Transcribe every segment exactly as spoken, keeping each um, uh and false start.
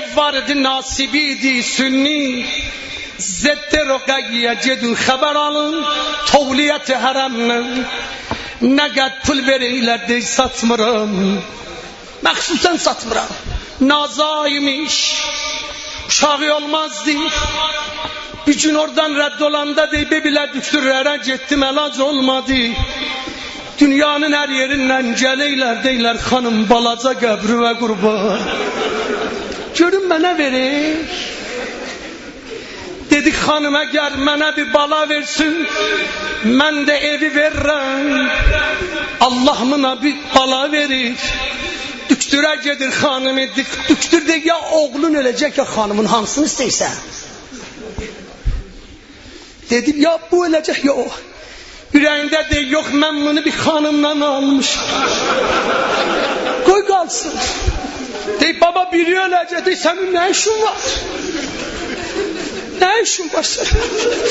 وارد ناسبی دی سنی ضد رقیه جدو خبر alın tavliyet haramın ne kadar pul verirler de satmıram məxsusən satmıram nazaymış uşağı olmazdı bir gün oradan rədd olanda deyib belə düşdürlərə getdim əlac olmadı dünyanın her yerindən gəlirlər deyirlər xanım balaca qəbrivə qurban görün mənə verir dedik xanım əgər mənə bir bala versin mən də evi verirəm Allah buna bir bala verir düktüre gedir xanımı düktür de ya oğlun ölecek ya xanımın hansını isteysen dedim ya bu ölecek ya o yüreğinde de yok ben bunu bir xanımdan almışım koy kalsın deyip baba biri ölecek deyip senin ne işin var ne işin var senin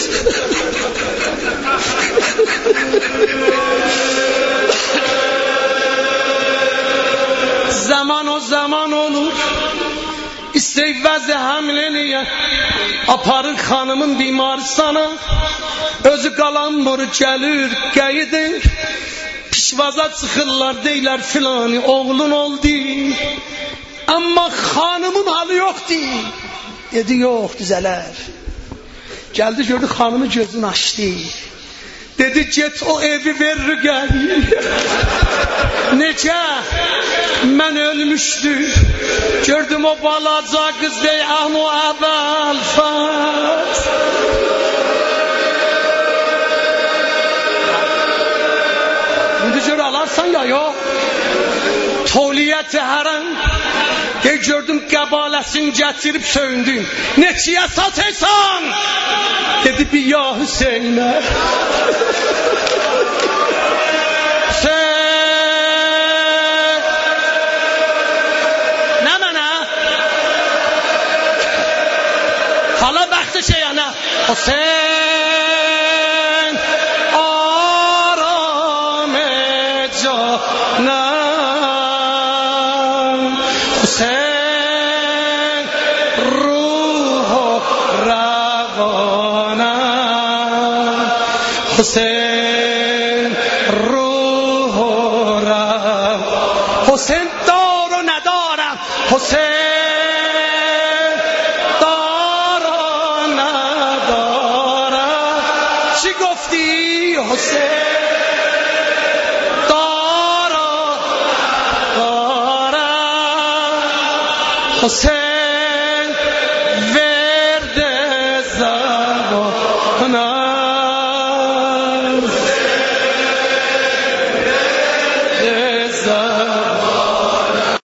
zaman o zaman olur isteyip vəzi həmleniyə aparır xanımın bimaristana özü qalan boru gəlir qəyidir pişvaza çıxırlar deylər filanı oğlun oldu amma xanımın halı yoxdur dedi yox düzələr gəldi gördü xanımı gözünü açdı dedi get o evi verir gəl necə mən ölmüşdüm gördüm o balaca qız dey ahmu əvəl fəz indi gör alarsan ya yox tavliyət hərəm dey gördüm qəbaləsini gətirib söyündüm neçiyə satırsan dedi bir ya Hüseynə حالا وقتشه یا نه حسین آرام جانم حسین روح و روانم حسین روح و روانم حسین دار و ندارم حسین حسین